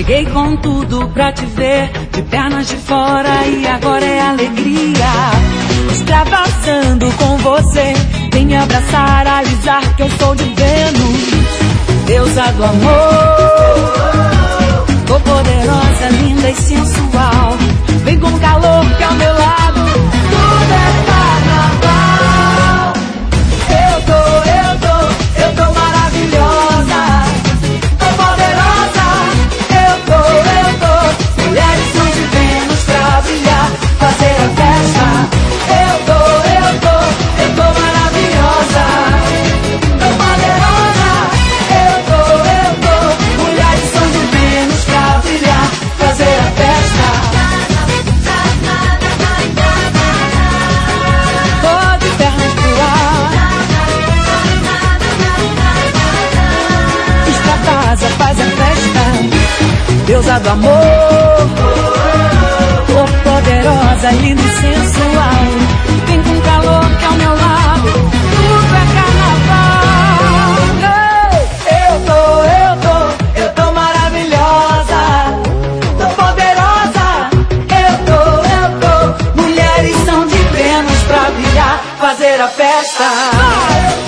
Cheguei com tudo pra te ver, de pernas de fora e agora é alegria. Extravasando com você, vem me abraçar, alisar que eu sou de Vênus, deusa do amor. Tô poderosa, linda e sensual, vem com calor que ao meu lado tudo é carnaval. Eu tô maravilhosa, tô poderosa, eu tô. Mulheres são de Vênus pra brilhar, fazer a festa. Eu tô maravilhosa, tô poderosa, eu tô. Mulheres são de Vênus pra brilhar, fazer a festa. Tô de pernas pro ar, extravasa, faz a festa. Deusa do amor, oh, poderosa, linda e sensual, vem com calor que ao meu lado tudo é carnaval. Eu tô maravilhosa, tô poderosa, eu tô. Mulheres são de Vênus pra brilhar, fazer a festa.